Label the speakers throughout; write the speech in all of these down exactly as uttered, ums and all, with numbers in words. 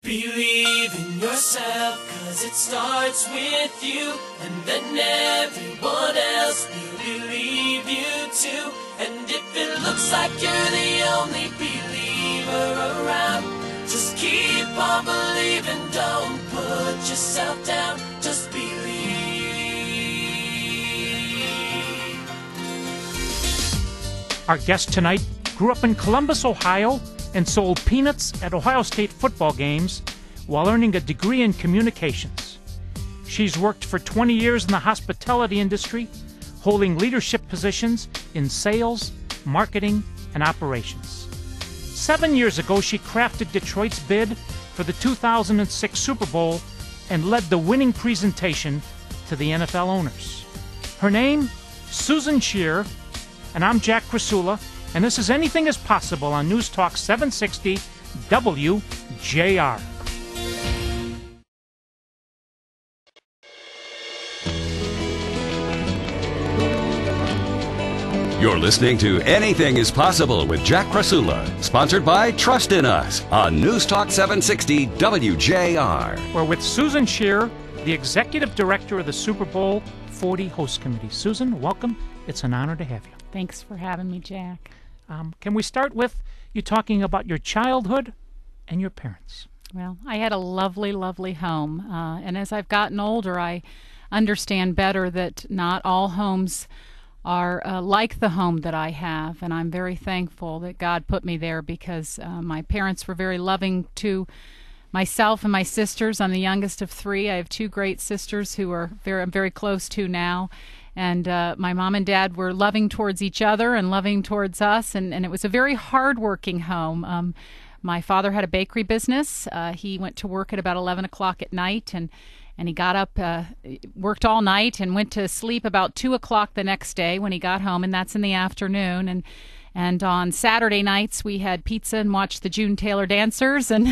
Speaker 1: Believe in yourself, cause it starts with you, and then everyone else will believe you too. And if it looks like you're the only believer around, just keep on believing, don't put yourself down, just believe.
Speaker 2: Our guest tonight grew up in Columbus, Ohio, and sold peanuts at Ohio State football games while earning a degree in communications. She's worked for twenty years in the hospitality industry, holding leadership positions in sales, marketing, and operations. Seven years ago, she crafted Detroit's bid for the two thousand six Super Bowl and led the winning presentation to the N F L owners. Her name, Susan Shear, and I'm Jack Krasula, and this is Anything is Possible on News Talk seven sixty W J R.
Speaker 3: You're listening to Anything is Possible with Jack Krasula, sponsored by Trust in Us on News Talk seven sixty W J R.
Speaker 2: We're with Susan Shear, the Executive Director of the Super Bowl forty Host Committee. Susan, welcome. It's an honor to have you.
Speaker 4: Thanks for having me, Jack.
Speaker 2: Um, can we start with you talking about your childhood and your parents?
Speaker 4: Well, I had a lovely, lovely home. Uh, and as I've gotten older, I understand better that not all homes are uh, like the home that I have, and I'm very thankful that God put me there because uh, my parents were very loving to myself and my sisters. I'm the youngest of three. I have two great sisters who are very, I'm very close to now, and uh, my mom and dad were loving towards each other and loving towards us, and, and it was a very hard-working home. Um, my father had a bakery business. Uh, he went to work at about eleven o'clock at night, and And he got up, uh, worked all night, and went to sleep about two o'clock the next day when he got home, and that's in the afternoon. And and on Saturday nights we had pizza and watched the June Taylor Dancers, and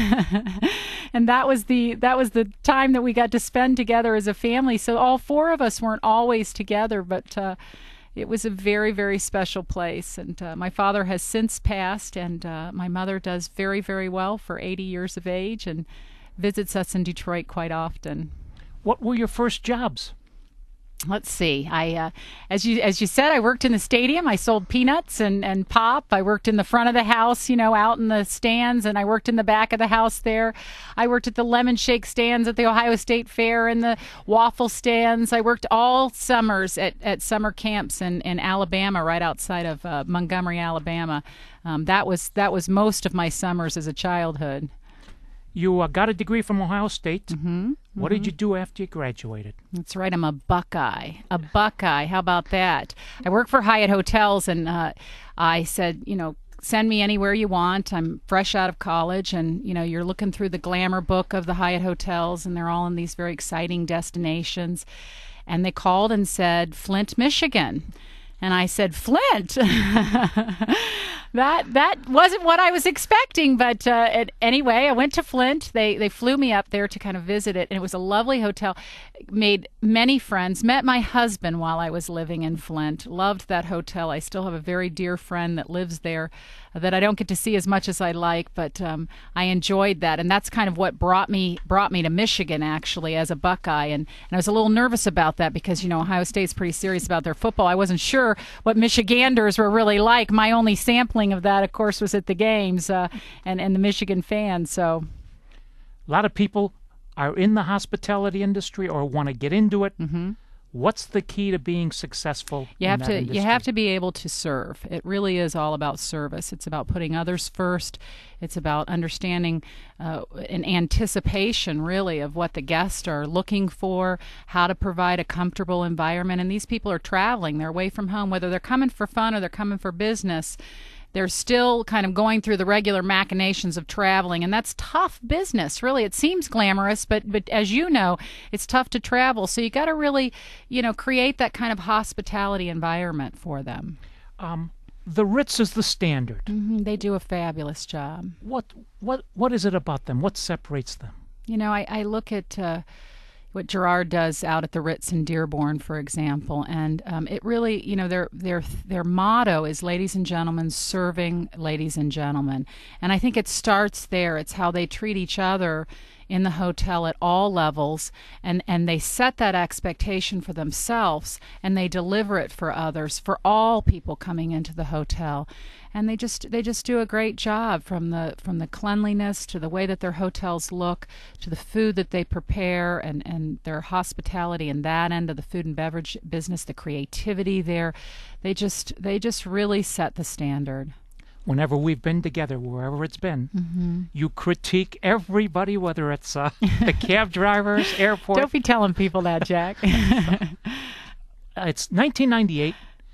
Speaker 4: and that was the that was the time that we got to spend together as a family. So all four of us weren't always together, but uh, it was a very, very special place. And uh, my father has since passed, and uh, my mother does very, very well for eighty years of age, and visits us in Detroit quite often.
Speaker 2: What were your first jobs?
Speaker 4: Let's see. I, uh, as you as you said, I worked in the stadium. I sold peanuts and, and pop. I worked in the front of the house, you know, out in the stands, and I worked in the back of the house there. I worked at the lemon shake stands at the Ohio State Fair and the waffle stands. I worked all summers at, at summer camps in, in Alabama, right outside of uh, Montgomery, Alabama. Um, that was that was most of my summers as a childhood.
Speaker 2: You uh, got a degree from Ohio State.
Speaker 4: Mm-hmm.
Speaker 2: What
Speaker 4: mm-hmm.
Speaker 2: did you do after you graduated?
Speaker 4: That's right. I'm a Buckeye. A Buckeye. How about that? I work for Hyatt Hotels, and uh, I said, you know, send me anywhere you want. I'm fresh out of college, and, you know, you're looking through the glamour book of the Hyatt Hotels, and they're all in these very exciting destinations. And they called and said, Flint, Michigan. And I said, Flint? that that wasn't what I was expecting. But uh, it, anyway, I went to Flint. They they flew me up there to kind of visit it. And it was a lovely hotel. Made many friends. Met my husband while I was living in Flint. Loved that hotel. I still have a very dear friend that lives there that I don't get to see as much as I like. But um, I enjoyed that. And that's kind of what brought me brought me to Michigan, actually, as a Buckeye. And, and I was a little nervous about that because, you know, Ohio State's pretty serious about their football. I wasn't sure what Michiganders were really like. My only sampling of that, of course, was at the games uh, and, and the Michigan fans. So,
Speaker 2: a lot of people are in the hospitality industry or want to get into it.
Speaker 4: Mm-hmm.
Speaker 2: What's the key to being successful
Speaker 4: you
Speaker 2: in
Speaker 4: have
Speaker 2: that
Speaker 4: to
Speaker 2: industry?
Speaker 4: you have to be able to serve. It really is all about service. It's about putting others first. It's about understanding uh, an anticipation, really, of what the guests are looking for, how to provide a comfortable environment. And these people are traveling. They're away from home, whether they're coming for fun or they're coming for business. They're still kind of going through the regular machinations of traveling, and that's tough business, really. It seems glamorous, but but as you know, it's tough to travel. So you got to really, you know, create that kind of hospitality environment for them.
Speaker 2: Um, the Ritz is the standard.
Speaker 4: Mm-hmm. They do a fabulous job.
Speaker 2: What what what is it about them? What separates them?
Speaker 4: You know, I, I look at, uh, what Gerard does out at the Ritz in Dearborn, for example. And um, it really, you know, their their their motto is "Ladies and gentlemen, serving ladies and gentlemen." And I think it starts there. It's how they treat each other in the hotel at all levels, and, and they set that expectation for themselves, and they deliver it for others, for all people coming into the hotel. And they just they just do a great job, from the from the cleanliness to the way that their hotels look, to the food that they prepare, and, and their hospitality in that end of the food and beverage business, the creativity there. They just they just really set the standard.
Speaker 2: Whenever we've been together, wherever it's been,
Speaker 4: Mm-hmm.
Speaker 2: you critique everybody, whether it's uh, the cab drivers, airport.
Speaker 4: Don't be telling people that, Jack.
Speaker 2: Uh, it's nineteen ninety-eight.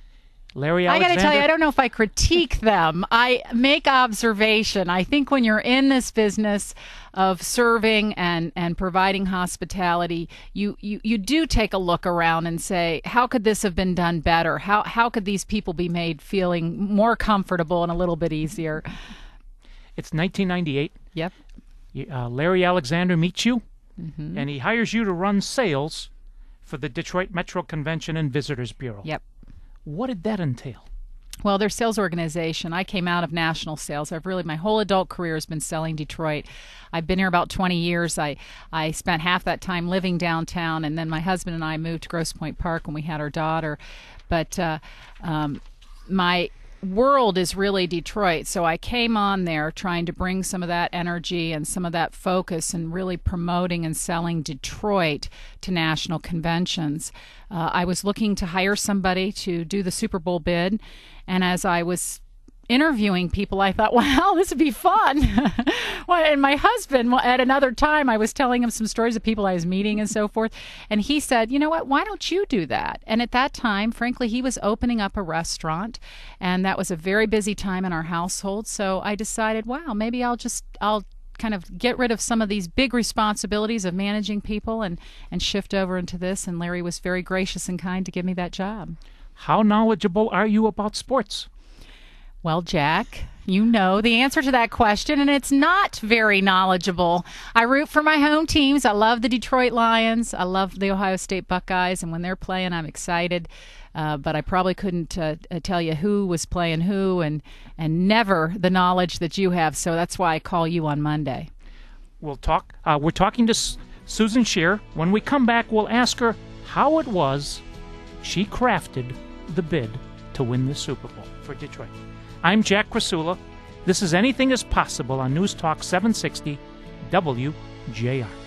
Speaker 2: Larry
Speaker 4: I got
Speaker 2: Alexander.
Speaker 4: to tell you, I don't know if I critique them. I make observation. I think when you're in this business of serving and, and providing hospitality, you, you, you do take a look around and say, how could this have been done better? How how could these people be made feeling more comfortable and a little bit easier?
Speaker 2: It's nineteen ninety-eight.
Speaker 4: Yep.
Speaker 2: Uh, Larry Alexander meets you,
Speaker 4: Mm-hmm.
Speaker 2: and he hires you to run sales for the Detroit Metro Convention and Visitors Bureau.
Speaker 4: Yep.
Speaker 2: What did that entail?
Speaker 4: Well, their sales organization, I came out of national sales. I've really, my whole adult career has been selling Detroit. I've been here about twenty years. I, I spent half that time living downtown, and then my husband and I moved to Grosse Pointe Park when we had our daughter. But uh, um, my world is really Detroit, so I came on there trying to bring some of that energy and some of that focus and really promoting and selling Detroit to national conventions. Uh, I was looking to hire somebody to do the Super Bowl bid, and as I was interviewing people, I thought, wow, this would be fun. Well, and my husband, at another time, I was telling him some stories of people I was meeting and so forth, and he said, you know what, why don't you do that? And at that time, frankly, he was opening up a restaurant, and that was a very busy time in our household, so I decided, wow, maybe I'll just, I'll kind of get rid of some of these big responsibilities of managing people and, and shift over into this, and Larry was very gracious and kind to give me that job.
Speaker 2: How knowledgeable are you about sports?
Speaker 4: Well, Jack, you know the answer to that question, and it's not very knowledgeable. I root for my home teams. I love the Detroit Lions. I love the Ohio State Buckeyes, and when they're playing, I'm excited. Uh, but I probably couldn't uh, tell you who was playing who, and, and never the knowledge that you have, so that's why I call you on Monday.
Speaker 2: We'll talk. Uh, we're talking to S- Susan Scheer. When we come back, we'll ask her how it was she crafted the bid to win the Super Bowl for Detroit. I'm Jack Krasula. This is Anything is Possible on News Talk seven sixty W J R.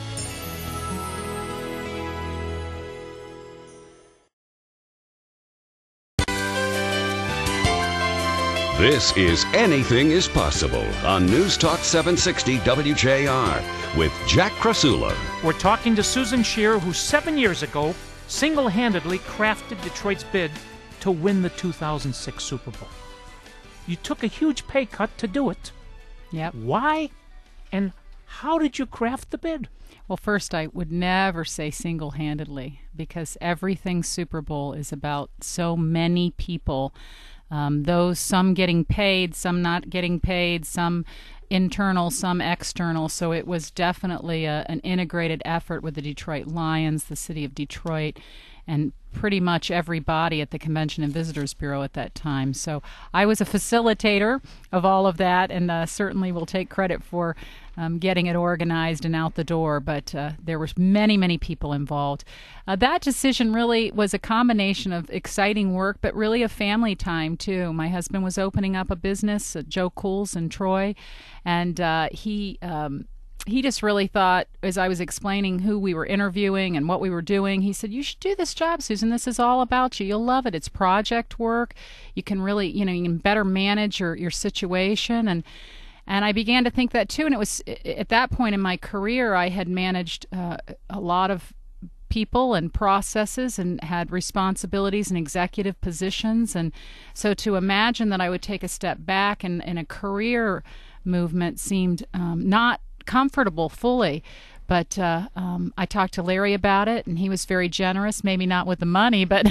Speaker 3: This is Anything is Possible on News Talk seven sixty W J R with Jack Krasula.
Speaker 2: We're talking to Susan Scheer, who seven years ago single-handedly crafted Detroit's bid to win the two thousand six Super Bowl. You took a huge pay cut to do it.
Speaker 4: Yep.
Speaker 2: Why? And how did you craft the bid?
Speaker 4: Well, first, I would never say single-handedly, because everything Super Bowl is about so many people. Um, those, some getting paid, some not getting paid, some internal, some external. So it was definitely a, an integrated effort with the Detroit Lions, the city of Detroit, and pretty much everybody at the Convention and Visitors Bureau at that time. So I was a facilitator of all of that, and uh, certainly will take credit for um, getting it organized and out the door, but uh, there were many, many people involved. Uh, that decision really was a combination of exciting work, but really a family time, too. My husband was opening up a business, uh, Joe Cools in Troy, and uh, he... Um, He just really thought, as I was explaining who we were interviewing and what we were doing, he said, you should do this job, Susan. This is all about you. You'll love it. It's project work. You can really, you know, you can better manage your, your situation. And and I began to think that, too. And it was at that point in my career, I had managed uh, a lot of people and processes and had responsibilities and executive positions. And so to imagine that I would take a step back and, and a career movement seemed um, not comfortable fully, but uh, um, I talked to Larry about it, and he was very generous, maybe not with the money, but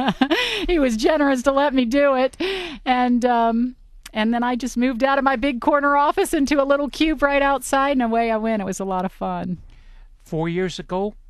Speaker 4: he was generous to let me do it. And um, and then I just moved out of my big corner office into a little cube right outside, and away I went. It was a lot of fun.
Speaker 2: Four years ago,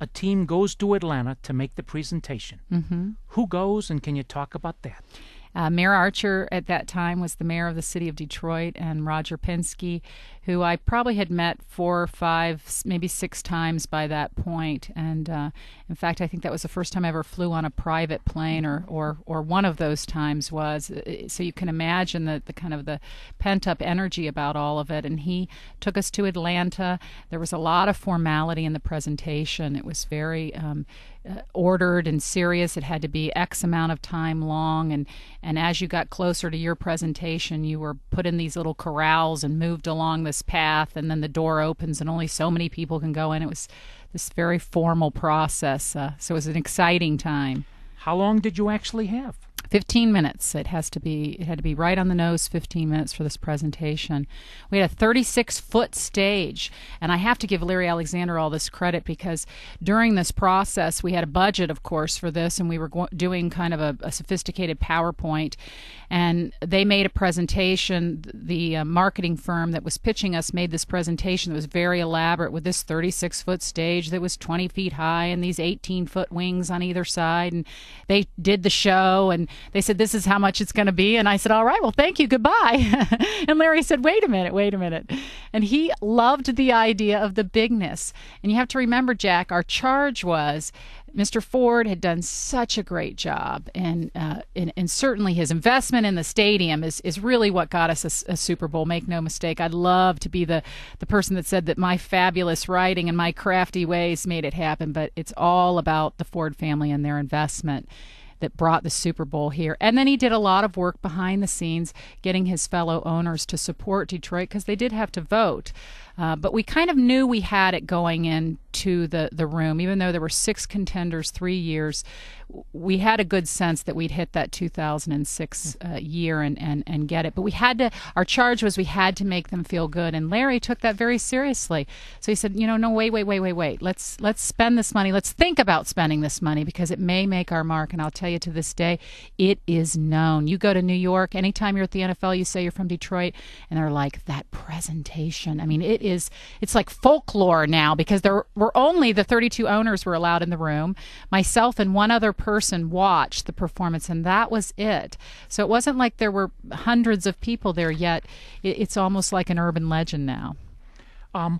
Speaker 2: a team goes to Atlanta to make the presentation.
Speaker 4: Mm-hmm.
Speaker 2: Who goes, and can you talk about that?
Speaker 4: Uh, Mayor Archer at that time was the mayor of the city of Detroit, and Roger Penske, who I probably had met four or five, maybe six times by that point. And uh, in fact, I think that was the first time I ever flew on a private plane, or, or, or one of those times was. So you can imagine the, the kind of the pent-up energy about all of it. And he took us to Atlanta. There was a lot of formality in the presentation. It was very um, uh, ordered and serious. It had to be X amount of time long, and and as you got closer to your presentation, you were put in these little corrals and moved along this path, and then the door opens and only so many people can go in. It was this very formal process, uh, so it was an exciting time.
Speaker 2: How long did you actually have?
Speaker 4: fifteen minutes. It has to be. It had to be right on the nose. fifteen minutes for this presentation. We had a thirty-six foot stage, and I have to give Larry Alexander all this credit, because during this process, we had a budget, of course, for this, and we were go- doing kind of a, a sophisticated PowerPoint, and they made a presentation. The uh, marketing firm that was pitching us made this presentation that was very elaborate, with this thirty-six foot stage that was twenty feet high and these eighteen foot wings on either side, and they did the show, and they said, this is how much it's going to be. And I said, all right, well, thank you, goodbye. And Larry said, wait a minute, wait a minute. And he loved the idea of the bigness. And you have to remember, Jack, our charge was Mister Ford had done such a great job, and, uh, and and certainly his investment in the stadium is, is really what got us a, a Super Bowl, make no mistake. I'd love to be the, the person that said that my fabulous writing and my crafty ways made it happen, but it's all about the Ford family and their investment that brought the Super Bowl here. And then he did a lot of work behind the scenes, getting his fellow owners to support Detroit, because they did have to vote. Uh, but we kind of knew we had it going into the, the room. Even though there were six contenders, three years, we had a good sense that we'd hit that two thousand six uh, year and, and, and get it. But we had to, our charge was we had to make them feel good. And Larry took that very seriously. So he said, you know, no, wait, wait, wait, wait, wait. Let's, let's spend this money. Let's think about spending this money, because it may make our mark. And I'll tell you, to this day, it is known. You go to New York, anytime you're at the N F L, you say you're from Detroit, and they're like, that presentation. I mean, it is, it's like folklore now, because there were only the thirty-two owners were allowed in the room. Myself and one other person watched the performance, and that was it. So it wasn't like there were hundreds of people there yet. It, it's almost like an urban legend now.
Speaker 2: Um,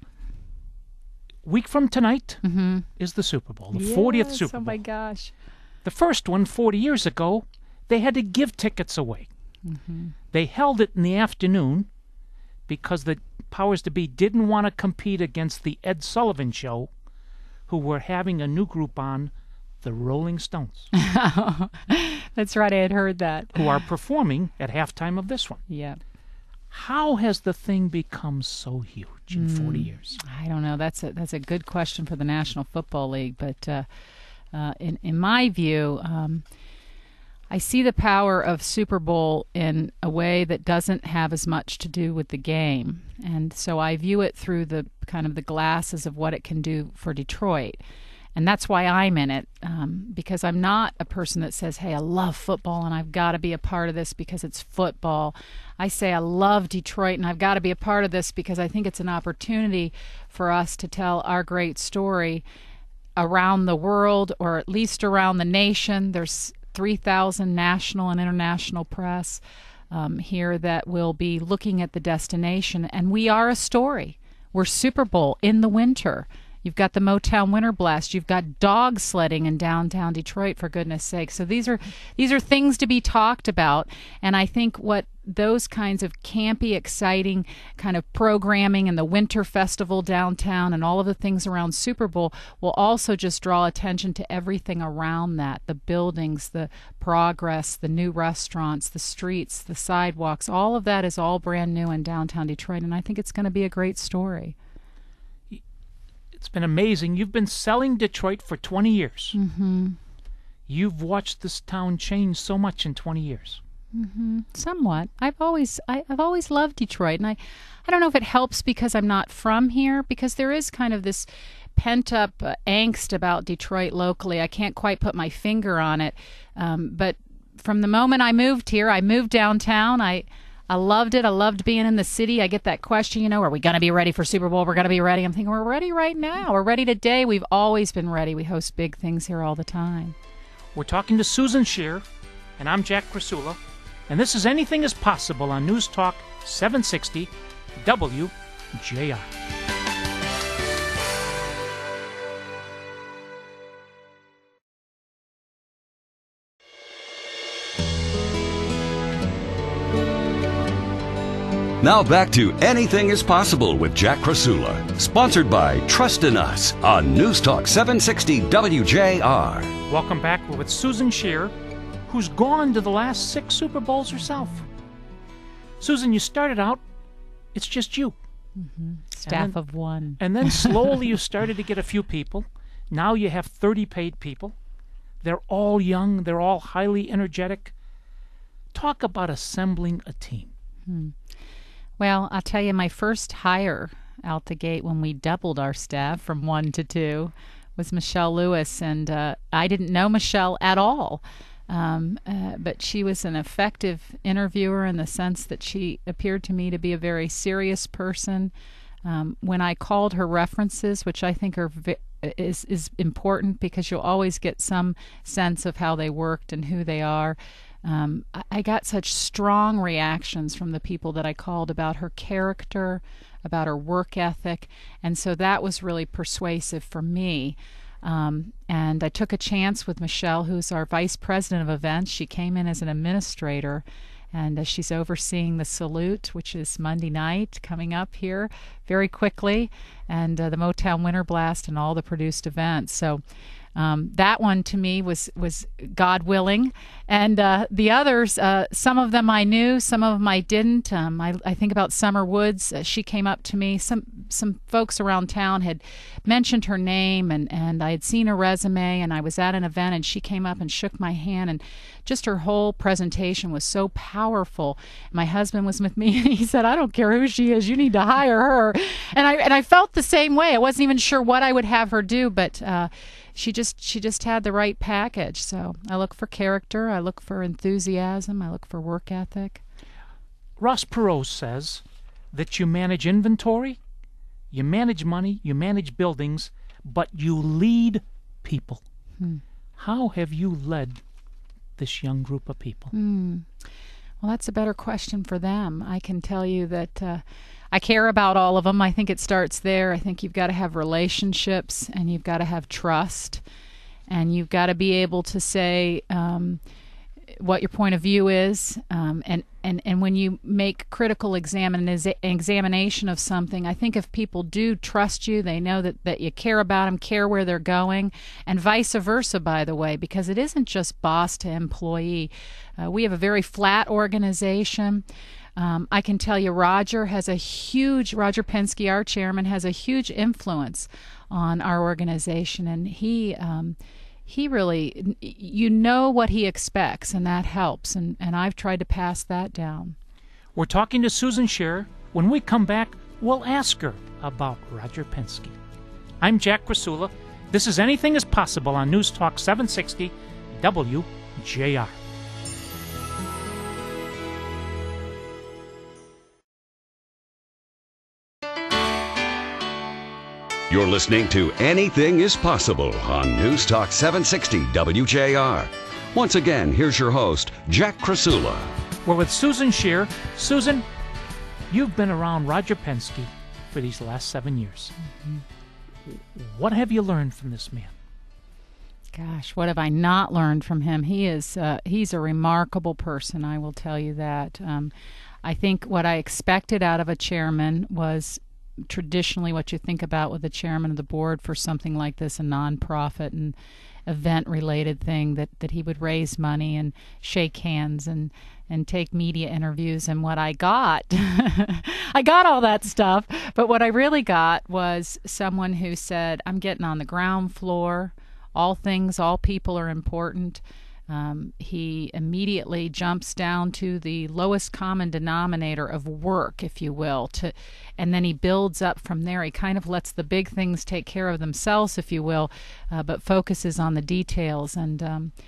Speaker 2: week from tonight
Speaker 4: mm-hmm.
Speaker 2: is the Super Bowl, the fortieth
Speaker 4: Yes,
Speaker 2: Super Bowl.
Speaker 4: Oh my gosh.
Speaker 2: The first one, forty years ago, they had to give tickets away.
Speaker 4: Mm-hmm.
Speaker 2: They held it in the afternoon because the powers to be didn't want to compete against the Ed Sullivan Show, who were having a new group on, the Rolling Stones,
Speaker 4: That's right, I had heard that.
Speaker 2: who are performing at halftime of this one.
Speaker 4: Yeah.
Speaker 2: How has the thing become so huge in
Speaker 4: Mm.
Speaker 2: forty years?
Speaker 4: I don't know. That's a that's a good question for the National Football League. But uh, uh, in in my view, um, I see the power of Super Bowl in a way that doesn't have as much to do with the game, and so I view it through the kind of the glasses of what it can do for Detroit. And that's why I'm in it, um, because I'm not a person that says, hey, I love football and I've got to be a part of this because it's football. I say I love Detroit and I've got to be a part of this because I think it's an opportunity for us to tell our great story around the world, or at least around the nation. There's three thousand national and international press um, here that will be looking at the destination. And we are a story. We're Super Bowl in the winter. You've got the Motown Winter Blast. You've got dog sledding in downtown Detroit, for goodness sake. So these are these are things to be talked about. And I think what those kinds of campy, exciting kind of programming and the Winter Festival downtown and all of the things around Super Bowl will also just draw attention to everything around that. The buildings, the progress, the new restaurants, the streets, the sidewalks, all of that is all brand new in downtown Detroit. And I think it's going to be a great story.
Speaker 2: It's been amazing. You've been selling Detroit for twenty years.
Speaker 4: Mm-hmm.
Speaker 2: You've watched this town change so much in twenty years.
Speaker 4: Mm-hmm. Somewhat. I've always, I, I've always loved Detroit, and I, I don't know if it helps because I'm not from here, because there is kind of this pent-up uh, angst about Detroit locally. I can't quite put my finger on it, um, but from the moment I moved here, I moved downtown. I, I loved it. I loved being in the city. I get that question, you know, are we going to be ready for Super Bowl? We're going to be ready. I'm thinking, we're ready right now. We're ready today. We've always been ready. We host big things here all the time.
Speaker 2: We're talking to Susan Shear, and I'm Jack Krasula, and this is Anything is Possible on News Talk seven sixty W J R.
Speaker 3: Now back to Anything is Possible with Jack Krasula, sponsored by Trust in Us on News Talk seven sixty W J R.
Speaker 2: Welcome back. We're with Susan Shear, who's gone to the last six Super Bowls herself. Susan, you started out, it's just you.
Speaker 4: Mm-hmm. Staff
Speaker 2: then,
Speaker 4: of one.
Speaker 2: And then slowly you started to get a few people. Now you have thirty paid people. They're all young. They're all highly energetic. Talk about assembling a team.
Speaker 4: Hmm. Well, I'll tell you, my first hire out the gate when we doubled our staff from one to two was Michelle Lewis, and uh, I didn't know Michelle at all, um, uh, but she was an effective interviewer in the sense that she appeared to me to be a very serious person. Um, when I called her references, which I think are vi- is is important because you'll always get some sense of how they worked and who they are. Um, I, I got such strong reactions from the people that I called about her character, about her work ethic, and so that was really persuasive for me. Um, and I took a chance with Michelle, who's our vice president of events. She came in as an administrator, and uh, she's overseeing the Salute, which is Monday night coming up here very quickly, and uh, the Motown Winter Blast and all the produced events. So Um, that one to me was, was God willing. And uh, the others, uh, some of them I knew, some of them I didn't. Um, I, I think about Summer Woods. Uh, she came up to me. Some some folks around town had mentioned her name, and, and I had seen her resume, and I was at an event, and she came up and shook my hand, and just her whole presentation was so powerful. My husband was with me, and he said, I don't care who she is, you need to hire her. And I, and I felt the same way. I wasn't even sure what I would have her do, but uh, She just she just had the right package. So I look for character, I look for enthusiasm, I look for work ethic.
Speaker 2: Ross Perot says that you manage inventory, you manage money, you manage buildings, but you lead people. Hmm. How have you led this young group of people?
Speaker 4: Hmm. Well, that's a better question for them. I can tell you that uh, I care about all of them. I think it starts there. I think you've got to have relationships, and you've got to have trust, and you've got to be able to say um, what your point of view is. Um, and, and, and when you make critical examine, examination of something, I think if people do trust you, they know that, that you care about them, care where they're going, and vice versa, by the way, because it isn't just boss to employee. Uh, we have a very flat organization. Um, I can tell you Roger has a huge, Roger Penske, our chairman, has a huge influence on our organization, and he um, he really, you know what he expects, and that helps, and, and I've tried to pass that down.
Speaker 2: We're talking to Susan Shear. When we come back, we'll ask her about Roger Penske. I'm Jack Krasula. This is Anything is Possible on News Talk seven sixty W J R.
Speaker 3: You're listening to Anything is Possible on News Talk seven sixty W J R. Once again, here's your host, Jack Krasula.
Speaker 2: We're with Susan Shear. Susan, you've been around Roger Penske for these last seven years. Mm-hmm. What have you learned from this man?
Speaker 4: Gosh, what have I not learned from him? He is uh, he's a remarkable person, I will tell you that. Um, I think what I expected out of a chairman was traditionally what you think about with the chairman of the board for something like this, a nonprofit and event-related thing, that, that he would raise money and shake hands and, and take media interviews. And what I got, I got all that stuff, but what I really got was someone who said, I'm getting on the ground floor. All things, all people are important. Um, he immediately jumps down to the lowest common denominator of work, if you will, to, and then he builds up from there. He kind of lets the big things take care of themselves, if you will, uh, but focuses on the details. And um,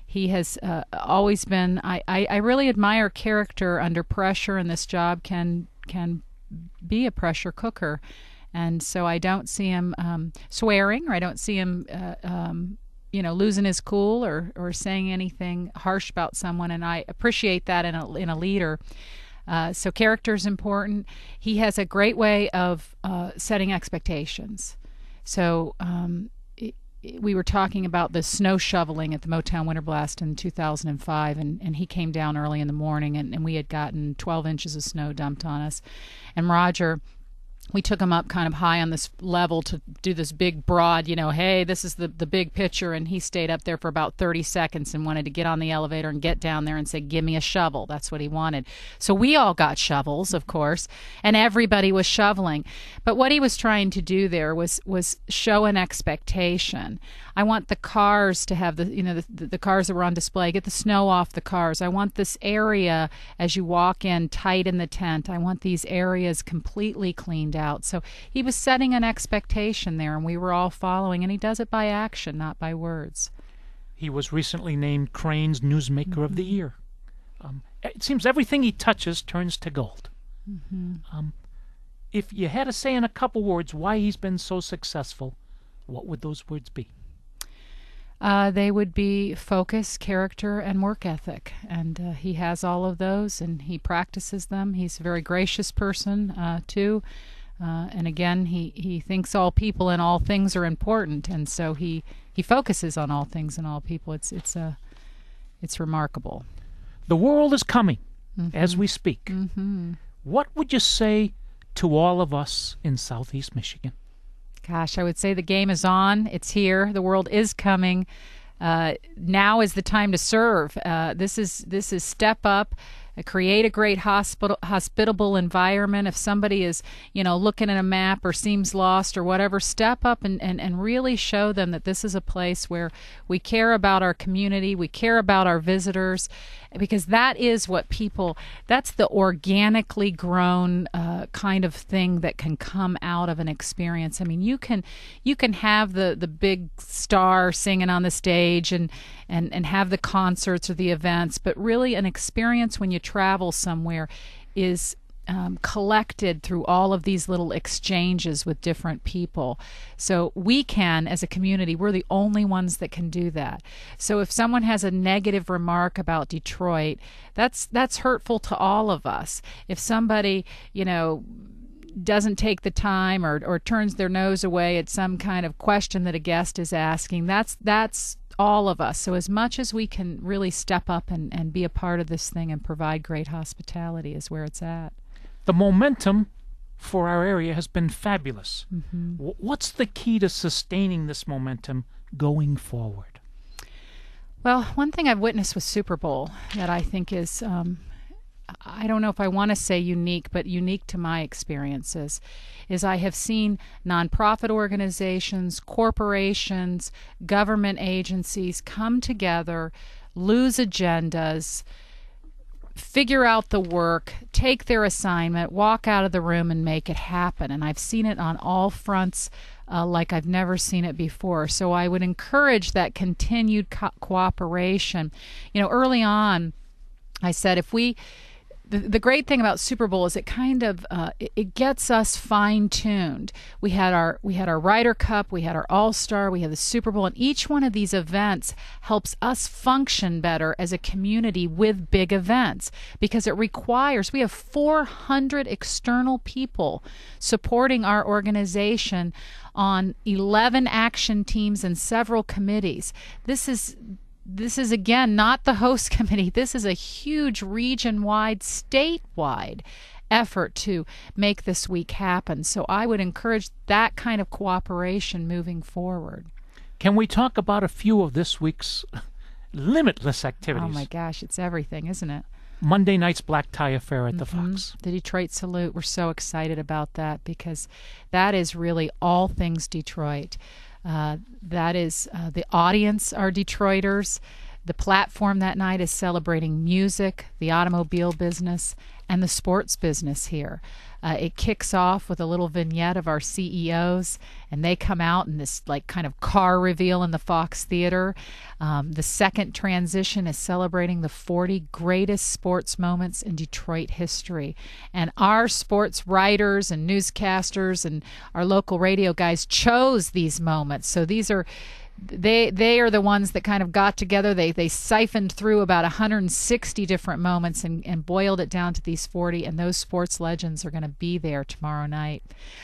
Speaker 4: he has uh, always been. I, I, I really admire character under pressure, and this job can can be a pressure cooker. And so I don't see him um, swearing, or I don't see him, uh, um, you know, losing his cool or, or saying anything harsh about someone. And I appreciate that in a in a leader. Uh, so character is important. He has a great way of uh, setting expectations. So um, it, it, we were talking about the snow shoveling at the Motown Winter Blast in two thousand five, and, and he came down early in the morning, and, and we had gotten twelve inches of snow dumped on us. And Roger, we took him up kind of high on this level to do this big, broad, you know, hey, this is the, the big picture. And he stayed up there for about thirty seconds and wanted to get on the elevator and get down there and say, give me a shovel. That's what he wanted. So we all got shovels, of course, and everybody was shoveling. But what he was trying to do there was was show an expectation. I want the cars to have the, you know, the, the cars that were on display, get the snow off the cars. I want this area, as you walk in, tight in the tent. I want these areas completely cleaned out. So he was setting an expectation there, and we were all following, and he does it by action, not by words.
Speaker 2: He was recently named Crane's Newsmaker mm-hmm. of the Year. Um, it seems everything he touches turns to gold. Mm-hmm. Um, if you had to say in a couple words why he's been so successful, what would those words be?
Speaker 4: Uh, they would be focus, character, and work ethic. And uh, he has all of those, and he practices them. He's a very gracious person, uh, too. Uh, and again, he, he thinks all people and all things are important, and so he, he focuses on all things and all people. It's it's uh, it's remarkable.
Speaker 2: The world is coming
Speaker 4: mm-hmm.
Speaker 2: as we speak.
Speaker 4: Mm-hmm.
Speaker 2: What would you say to all of us in Southeast Michigan?
Speaker 4: Gosh, I would say the game is on. It's here. The world is coming. Uh, now is the time to serve. Uh, this is this is step up. Uh, create a great hospital, hospitable environment. If somebody is, you know, looking at a map or seems lost or whatever, step up and, and, and really show them that this is a place where we care about our community, we care about our visitors, because that is what people, that's the organically grown uh, kind of thing that can come out of an experience. I mean, you can you can have the, the big star singing on the stage and, and, and have the concerts or the events, but really an experience when you travel somewhere is um, collected through all of these little exchanges with different people. So we can, as a community, we're the only ones that can do that. So if someone has a negative remark about Detroit, that's that's hurtful to all of us. If somebody, you know, doesn't take the time or, or turns their nose away at some kind of question that a guest is asking, that's that's all of us. So as much as we can really step up and, and be a part of this thing and provide great hospitality is where it's at.
Speaker 2: The momentum for our area has been fabulous.
Speaker 4: Mm-hmm.
Speaker 2: W- what's the key to sustaining this momentum going forward?
Speaker 4: Well, one thing I've witnessed with Super Bowl that I think is, um, I don't know if I want to say unique, but unique to my experiences, is I have seen nonprofit organizations, corporations, government agencies come together, lose agendas, figure out the work, take their assignment, walk out of the room and make it happen. And I've seen it on all fronts uh, like I've never seen it before. So I would encourage that continued co- cooperation. You know, early on, I said if we... The, the great thing about Super Bowl is it kind of uh, it, it gets us fine-tuned. We had our we had our Ryder Cup, we had our All-Star, we had the Super Bowl, and each one of these events helps us function better as a community with big events because it requires, we have four hundred external people supporting our organization on eleven action teams and several committees. This is This is, again, not the host committee. This is a huge region-wide, statewide effort to make this week happen. So I would encourage that kind of cooperation moving forward.
Speaker 2: Can we talk about a few of this week's limitless activities?
Speaker 4: Oh, my gosh, it's everything, isn't it?
Speaker 2: Monday night's Black Tie Affair at the
Speaker 4: mm-hmm.
Speaker 2: Fox.
Speaker 4: The Detroit Salute. We're so excited about that because that is really all things Detroit. Uh, that is, uh, the audience are Detroiters. The platform that night is celebrating music, the automobile business, and the sports business here. Uh, it kicks off with a little vignette of our C E Os, and they come out in this like kind of car reveal in the Fox Theater. Um, the second transition is celebrating the forty greatest sports moments in Detroit history. And our sports writers and newscasters and our local radio guys chose these moments. So these are They they are the ones that kind of got together. They they siphoned through about one hundred sixty different moments and, and boiled it down to these forty, and those sports legends are going to be there tomorrow night.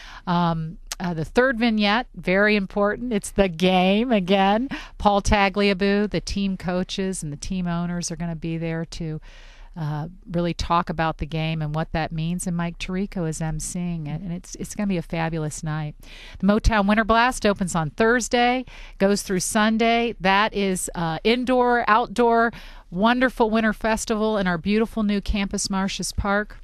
Speaker 4: Um, uh, the third vignette, very important. It's the game again. Paul Tagliabue, the team coaches and the team owners are going to be there to Uh, really talk about the game and what that means, and Mike Tirico is emceeing it, and it's it's going to be a fabulous night. The Motown Winter Blast opens on Thursday, goes through Sunday. That is uh, indoor, outdoor, wonderful winter festival in our beautiful new Campus Martius Park.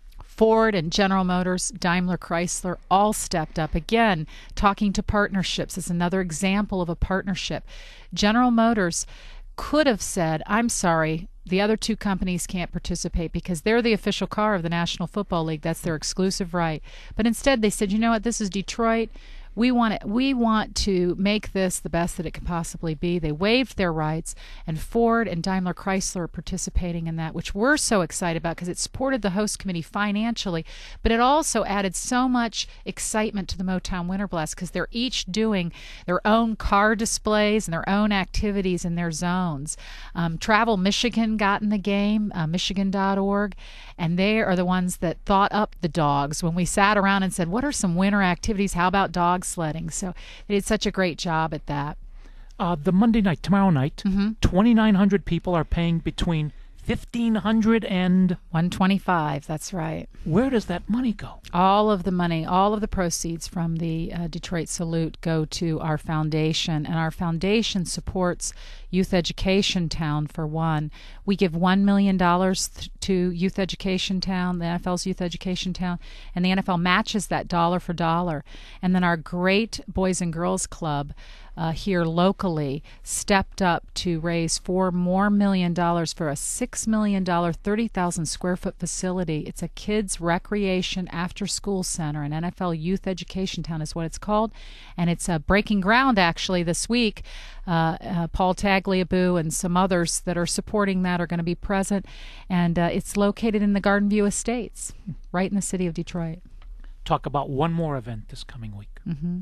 Speaker 4: Ford and General Motors, Daimler Chrysler all stepped up. Again, talking to partnerships is another example of a partnership. General Motors could have said, I'm sorry, the other two companies can't participate because they're the official car of the National Football League. That's their exclusive right. But instead they said, you know what, this is Detroit. We want it, we want to make this the best that it can possibly be. They waived their rights, and Ford and Daimler Chrysler are participating in that, which we're so excited about because it supported the host committee financially, but it also added so much excitement to the Motown Winter Blast because they're each doing their own car displays and their own activities in their zones. Um, Travel Michigan got in the game, uh, Michigan dot org, and they are the ones that thought up the dogs. When we sat around and said, what are some winter activities? How about dogs sledding? So they did such a great job at that.
Speaker 2: Uh, the Monday night, tomorrow night,
Speaker 4: mm-hmm.
Speaker 2: twenty-nine hundred people are paying between fifteen hundred and
Speaker 4: one twenty-five. That's right.
Speaker 2: Where does that money go?
Speaker 4: All of the money, all of the proceeds from the uh, Detroit Salute go to our foundation, and our foundation supports Youth Education Town for one. We give one million dollars th- to Youth Education Town, the N F L's Youth Education Town, and the N F L matches that dollar for dollar. And then our great Boys and Girls Club Uh, here locally stepped up to raise four more million dollars for a six million dollars, thirty thousand square foot facility. It's a kids recreation after school center. An N F L Youth Education Town is what it's called, and it's uh, breaking ground actually this week. Uh, uh, Paul Tagliabue and some others that are supporting that are going to be present, and uh, it's located in the Garden View Estates, right in the city of Detroit.
Speaker 2: Talk about one more event this coming week.
Speaker 4: Mm-hmm.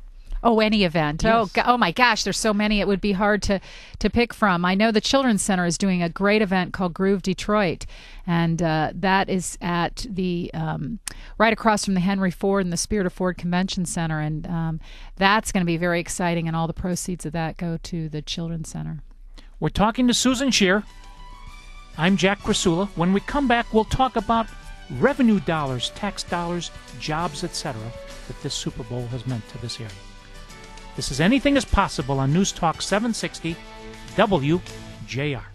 Speaker 4: Oh, any event.
Speaker 2: Yes.
Speaker 4: Oh, go- oh my gosh, there's so many it would be hard to, to pick from. I know the Children's Center is doing a great event called Groove Detroit, and uh, that is at the um, right across from the Henry Ford and the Spirit of Ford Convention Center, and um, that's going to be very exciting, and all the proceeds of that go to the Children's Center.
Speaker 2: We're talking to Susan Shear. I'm Jack Krasula. When we come back, we'll talk about revenue dollars, tax dollars, jobs, et cetera that this Super Bowl has meant to this area. This is Anything is Possible on News Talk seven sixty W J R.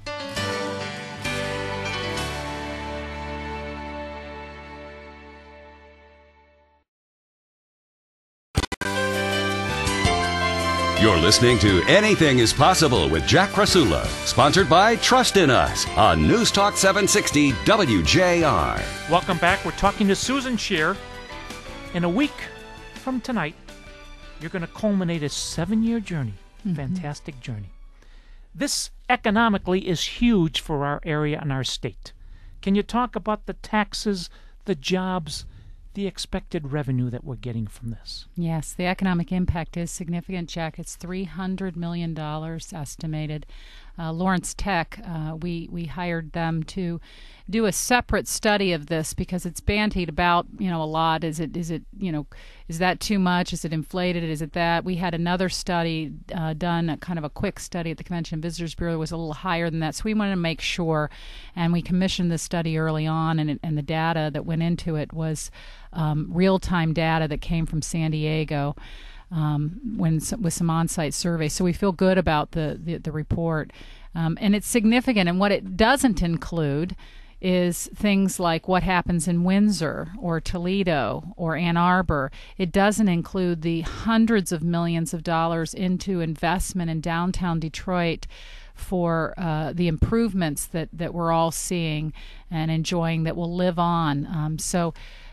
Speaker 3: You're listening to Anything is Possible with Jack Krasula, sponsored by Trust in Us on News Talk seven sixty W J R.
Speaker 2: Welcome back. We're talking to Susan Shear. In a week from tonight, you're going to culminate a seven-year journey, mm-hmm. fantastic journey. This economically is huge for our area and our state. Can you talk about the taxes, the jobs, the expected revenue that we're getting from this?
Speaker 4: Yes, the economic impact is significant, Jack. It's three hundred million dollars estimated. Uh, Lawrence Tech, uh, we, we hired them to do a separate study of this because it's bandied about, you know, a lot. Is it, is it, you know, is that too much? Is it inflated? Is it that? We had another study uh, done, a kind of a quick study at the Convention and Visitors Bureau that was a little higher than that. So we wanted to make sure, and we commissioned this study early on, and, it, and the data that went into it was um, real-time data that came from San Diego. Um, when with some on-site surveys. So we feel good about the, the, the report. Um, and it's significant. And what it doesn't include is things like what happens in Windsor or Toledo or Ann Arbor. It doesn't include the hundreds of millions of dollars into investment in downtown Detroit for uh, the improvements that, that we're all seeing and enjoying that will live on. Um, so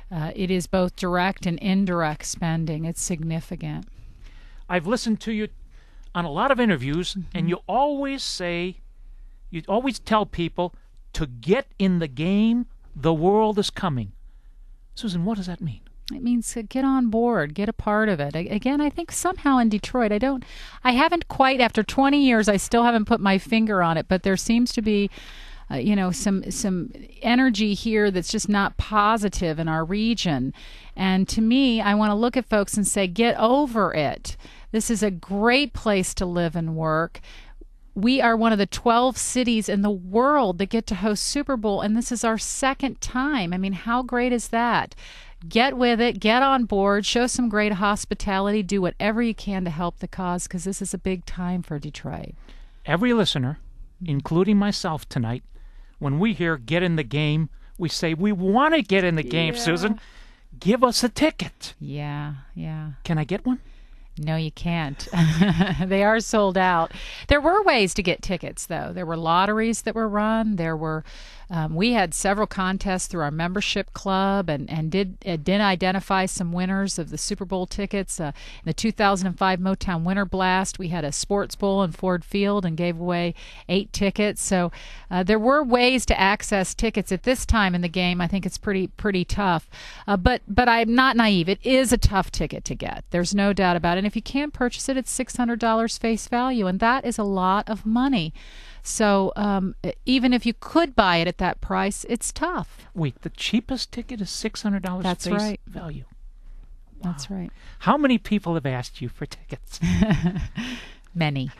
Speaker 4: uh, it is both direct and indirect spending. It's significant.
Speaker 2: I've listened to you on a lot of interviews, mm-hmm. and you always say, you always tell people to get in the game. The world is coming. Susan, what does that mean?
Speaker 4: It means to get on board, get a part of it. I, again, I think somehow in Detroit, I don't, I haven't quite, after twenty years, I still haven't put my finger on it, but there seems to be, uh, you know, some some energy here that's just not positive in our region. And to me, I want to look at folks and say, get over it. This is a great place to live and work. We are one of the twelve cities in the world that get to host Super Bowl, and this is our second time. I mean, how great is that? Get with it, get on board, show some great hospitality, do whatever you can to help the cause, because this is a big time for Detroit.
Speaker 2: Every listener, including myself tonight, when we hear get in the game, we say, we want to get in the game,
Speaker 4: yeah.
Speaker 2: Susan. Give us a ticket.
Speaker 4: Yeah, yeah.
Speaker 2: Can I get one?
Speaker 4: No, you can't. They are sold out. There were ways to get tickets, though. There were lotteries that were run. There were, um, we had several contests through our membership club, and and did uh, did identify some winners of the Super Bowl tickets. Uh, in the two thousand five Motown Winter Blast, we had a sports bowl in Ford Field and gave away eight tickets. So uh, there were ways to access tickets at this time in the game. I think it's pretty pretty tough, uh, but but I'm not naive. It is a tough ticket to get. There's no doubt about it. And if you can't purchase it, it's six hundred dollars face value, and that is a lot of money. So um, even if you could buy it at that price, it's tough.
Speaker 2: Wait, the cheapest ticket is six hundred dollars
Speaker 4: That's
Speaker 2: face
Speaker 4: right.
Speaker 2: value? Wow.
Speaker 4: That's right.
Speaker 2: How many people have asked you for tickets?
Speaker 4: Many.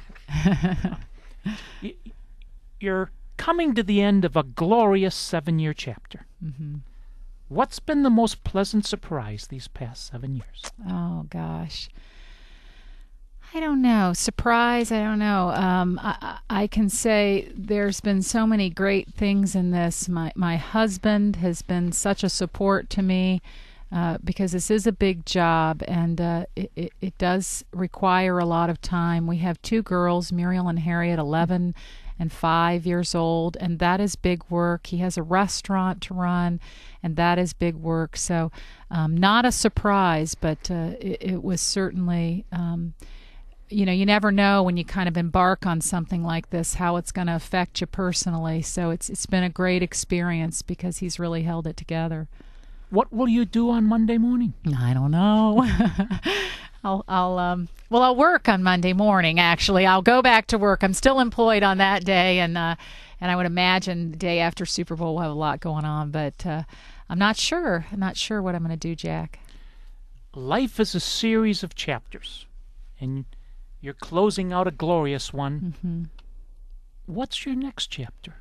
Speaker 2: You're coming to the end of a glorious seven-year chapter.
Speaker 4: Mm-hmm.
Speaker 2: What's been the most pleasant surprise these past seven years?
Speaker 4: Oh, gosh. I don't know. Surprise, I don't know. Um, I, I can say there's been so many great things in this. My my husband has been such a support to me uh, because this is a big job, and uh, it, it, it does require a lot of time. We have two girls, Muriel and Harriet, eleven and five years old, and that is big work. He has a restaurant to run, and that is big work. So um, not a surprise, but uh, it, it was certainly... Um, You know, you never know when you kind of embark on something like this how it's going to affect you personally. So it's it's been a great experience because he's really held it together.
Speaker 2: What will you do on Monday morning?
Speaker 4: I don't know. I'll I'll um well I'll work on Monday morning. Actually, I'll go back to work. I'm still employed on that day, and uh, and I would imagine the day after Super Bowl we'll have a lot going on. But uh, I'm not sure. I'm not sure what I'm going to do, Jack.
Speaker 2: Life is a series of chapters, and you're closing out a glorious one.
Speaker 4: Mm-hmm.
Speaker 2: What's your next chapter?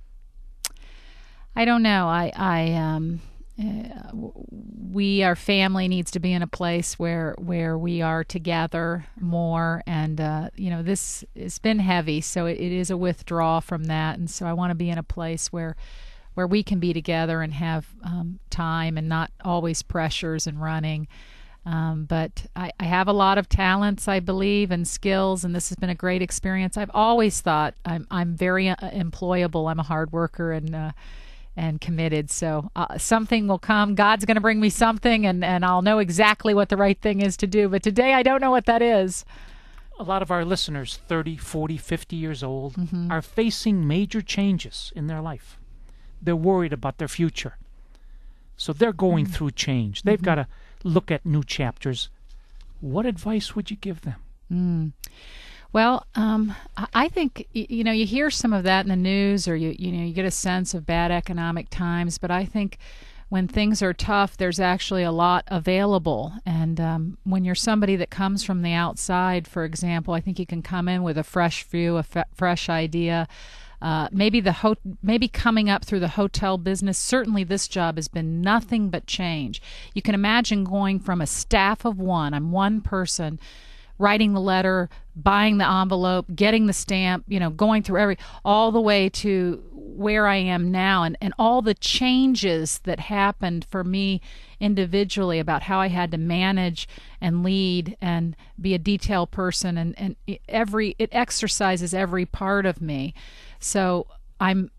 Speaker 4: I don't know. I, I, um, uh, we, our family needs to be in a place where, where we are together more. And, uh, you know, this has been heavy, so it, it is a withdrawal from that. And so I want to be in a place where, where we can be together and have um, time and not always pressures and running. Um, but I, I have a lot of talents, I believe, and skills, and this has been a great experience. I've always thought I'm I'm very uh, employable. I'm a hard worker and uh, and committed. So uh, something will come. God's going to bring me something, and, and I'll know exactly what the right thing is to do. But today I don't know what that is.
Speaker 2: A lot of our listeners, thirty, forty, fifty years old,
Speaker 4: mm-hmm.
Speaker 2: are facing major changes in their life. They're worried about their future. So they're going mm-hmm. through change. They've mm-hmm. got to look at new chapters. What advice would you give them?
Speaker 4: Mm. Well, um, I think, you know, you hear some of that in the news, or you you know, you get a sense of bad economic times, but I think when things are tough, there's actually a lot available. And um, when you're somebody that comes from the outside, for example, I think you can come in with a fresh view, a f- fresh idea. Uh, maybe the ho- maybe coming up through the hotel business, certainly this job has been nothing but change. You can imagine going from a staff of one, I'm one person, writing the letter, buying the envelope, getting the stamp, you know, going through every, all the way to where I am now, and, and all the changes that happened for me individually about how I had to manage and lead and be a detail person, and, and every, it exercises every part of me. So I'm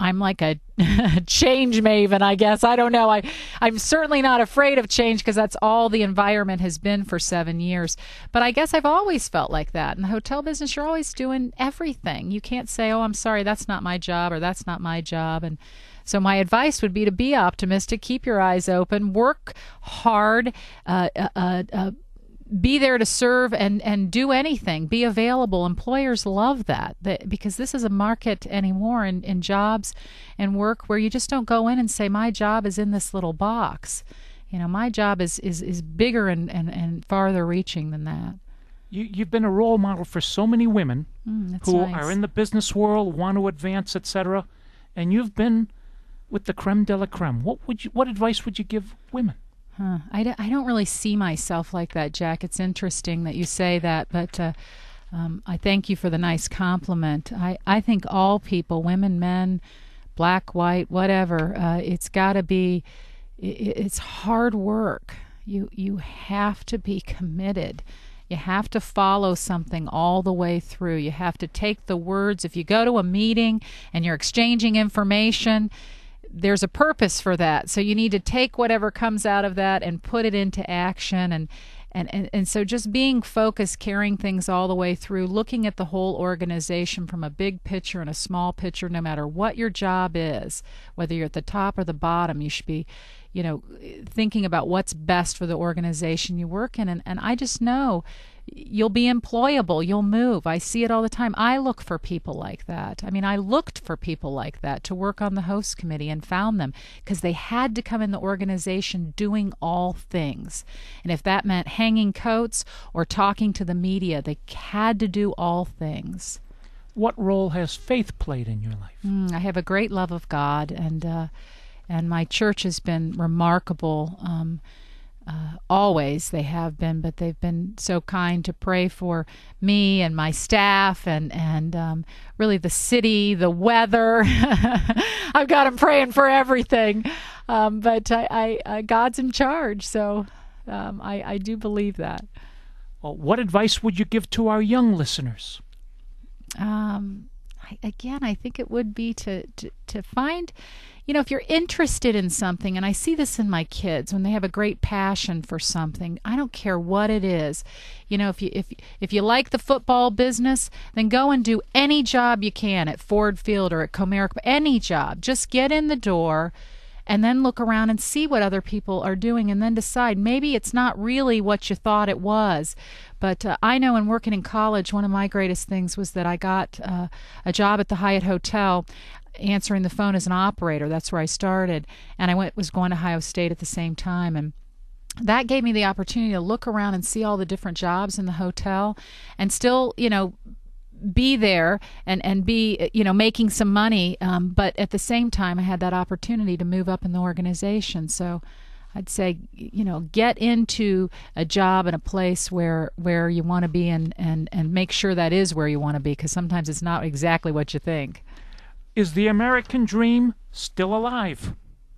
Speaker 4: I'm like a change maven, I guess. I don't know. I, I'm certainly not afraid of change because that's all the environment has been for seven years. But I guess I've always felt like that. In the hotel business, you're always doing everything. You can't say, oh, I'm sorry, that's not my job, or that's not my job. And so my advice would be to be optimistic, keep your eyes open, work hard, uh, uh, uh, be there to serve, and, and do anything. Be available. Employers love that, that because this is a market anymore in, in jobs and work where you just don't go in and say, my job is in this little box. You know, my job is, is, is bigger and, and, and farther reaching than that.
Speaker 2: You, you've been a role model for so many women
Speaker 4: mm,
Speaker 2: who
Speaker 4: nice.
Speaker 2: are in the business world, want to advance, et cetera, and you've been with the creme de la creme. What would you, what advice would you give women?
Speaker 4: Huh. I, d- I don't really see myself like that, Jack. It's interesting that you say that, but uh, um, I thank you for the nice compliment. I, I think all people, women, men, black, white, whatever, uh, it's got to be, it, it's hard work. You, you have to be committed. You have to follow something all the way through. You have to take the words. If you go to a meeting and you're exchanging information, there's a purpose for that. So you need to take whatever comes out of that and put it into action. And, and, and, and so just being focused, carrying things all the way through, looking at the whole organization from a big picture and a small picture, no matter what your job is, whether you're at the top or the bottom, you should be, you know, thinking about what's best for the organization you work in. And, and I just know you'll be employable. You'll move. I see it all the time. I look for people like that. I mean, I looked for people like that to work on the host committee and found them because they had to come in the organization doing all things. And if that meant hanging coats or talking to the media, they had to do all things.
Speaker 2: What role has faith played in your life?
Speaker 4: Mm, I have a great love of God, and uh, and my church has been remarkable. Um, Uh, always they have been, but they've been so kind to pray for me and my staff and, and um, really the city, the weather. I've got them praying for everything. Um, but I, I, I, God's in charge, so um, I, I do believe that.
Speaker 2: Well, what advice would you give to our young listeners?
Speaker 4: Um, I, again, I think it would be to, to, to find... You know, if you're interested in something, and I see this in my kids when they have a great passion for something, I don't care what it is. You know, if you if if you like the football business, then go and do any job you can at Ford Field or at Comerica, any job. Just get in the door and then look around and see what other people are doing and then decide maybe it's not really what you thought it was. But uh, I know in working in college, one of my greatest things was that I got uh, a job at the Hyatt Hotel answering the phone as an operator. That's where I started. And I went was going to Ohio State at the same time. And that gave me the opportunity to look around and see all the different jobs in the hotel and still, you know, be there and, and be, you know, making some money. Um, but at the same time, I had that opportunity to move up in the organization. So I'd say, you know, get into a job in a place where, where you want to be and, and, and make sure that is where you want to be, because sometimes it's not exactly what you think.
Speaker 2: Is the American dream still alive?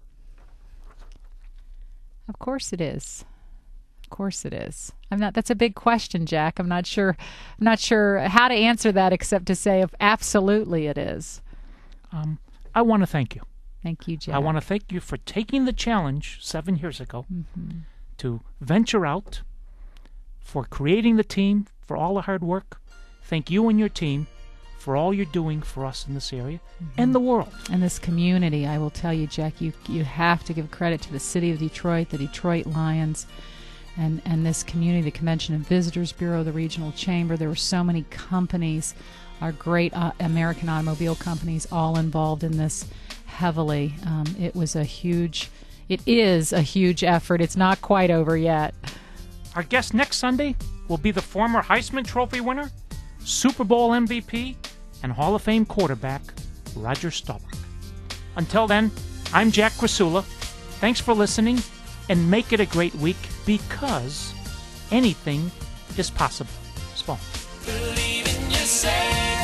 Speaker 4: Of course it is. Of course it is. I'm not. That's a big question, Jack. I'm not sure. I'm not sure how to answer that except to say, absolutely, it is.
Speaker 2: Um, I want to thank you.
Speaker 4: Thank you, Jack.
Speaker 2: I want to thank you for taking the challenge seven years ago
Speaker 4: mm-hmm.
Speaker 2: to venture out, for creating the team, for all the hard work. Thank you and your team for all you're doing for us in this area mm-hmm. and the world.
Speaker 4: And this community, I will tell you, Jack, you you have to give credit to the city of Detroit, the Detroit Lions, and, and this community, the Convention and Visitors Bureau, the Regional Chamber. There were so many companies, our great uh, American automobile companies, all involved in this heavily. Um, it was a huge, it is a huge effort. It's not quite over yet.
Speaker 2: Our guest next Sunday will be the former Heisman Trophy winner, Super Bowl M V P, and Hall of Fame quarterback, Roger Staubach. Until then, I'm Jack Krasula. Thanks for listening, and make it a great week, because anything is possible. Spawn.
Speaker 1: Believe in yourself.